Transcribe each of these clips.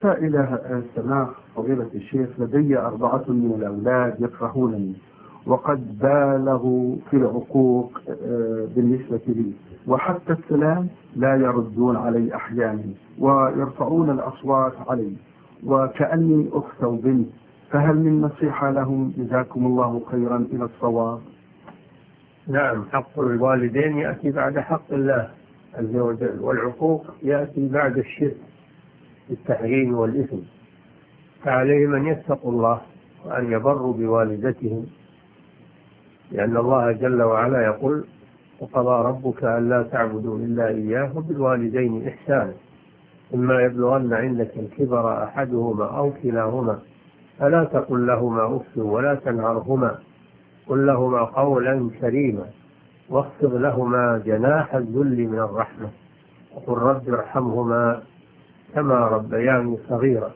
سائلة سماح فضيلة الشيخ، لدي 4 من الأولاد يكرهونني وقد بالغوا في العقوق بالنسبة لي، وحتى السلام لا يردون علي أحيانا ويرفعون الأصوات علي وكأني أخت وبنت، فهل من نصيحة لهم جزاكم الله خيرا إلى الصواب؟ نعم، حق الوالدين يأتي بعد حق الله عز وجل، والعقوق يأتي بعد الشرك التحريم والإثم، فعليهم أن يتقوا الله وأن يبروا بوالدتهم، لأن الله جل وعلا يقول: وقضى ربك ألا تعبدوا إلا إياه وبالوالدين إحسانا، إما يبلغن عندك الكبر أحدهما أو كلاهما فلا تقل لهما أف ولا تنهرهما، قل لهما قولا كريما واخفض لهما جناح الذل من الرحمة وقل رب ارحمهما كما ربياني صغيرا.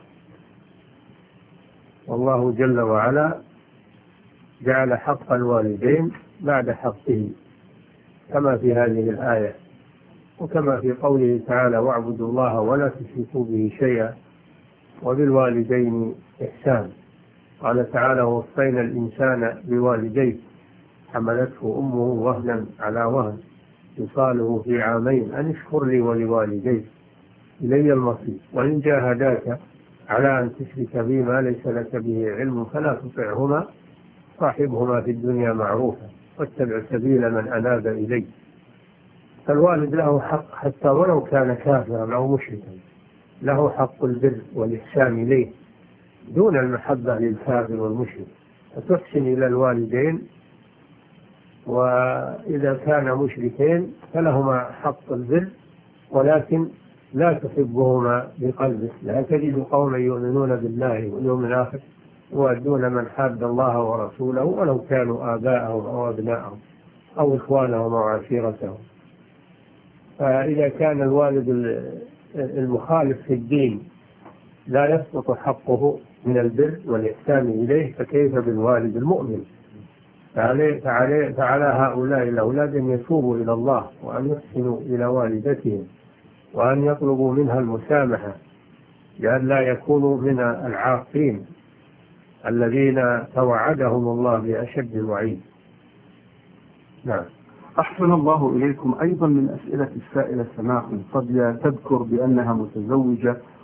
والله جل وعلا جعل حق الوالدين بعد حقه كما في هذه الآية، وكما في قوله تعالى: واعبدوا الله ولا تشركوا به شيئا وبالوالدين إحسانا. قال تعالى: ووصينا الإنسان بوالديه حملته أمه وهنا على وهن وفصاله في 2 عام أن اشكر لي ولوالديك إلي المصير، وإن جاهداك على أن تشرك بي ما ليس لك به علم فلا تطعهما، صاحبهما في الدنيا معروفا واتبع سبيل من أناب إلي. فالوالد له حق حتى ولو كان كافرا أو مشركا، له حق البر والإحسان إليه دون المحبة للكافر والمشرك، فتحسن إلى الوالدين، وإذا كان مشركين فلهما حق البر ولكن لا تحبهما بقلبك. لا تجد قوما يؤمنون بالله واليوم الآخر يوادون من حاد الله ورسوله ولو كانوا آباءهم أو أبناءهم أو إخوانهم أو عشيرتهم. فإذا كان الوالد المخالف في الدين لا يسقط حقه من البر والإحسان إليه، فكيف بالوالد المؤمن؟ فعلى هؤلاء الأولاد أن يتوبوا إلى الله وأن يحسنوا إلى والدتهم وأن يطلبوا منها المسامحة، لأن لا يكونوا من العاقين الذين توعدهم الله بأشد الوعيد. نعم. أحسن الله إليكم. أيضا من أسئلة السائلة سماح، قد تذكر بأنها متزوجة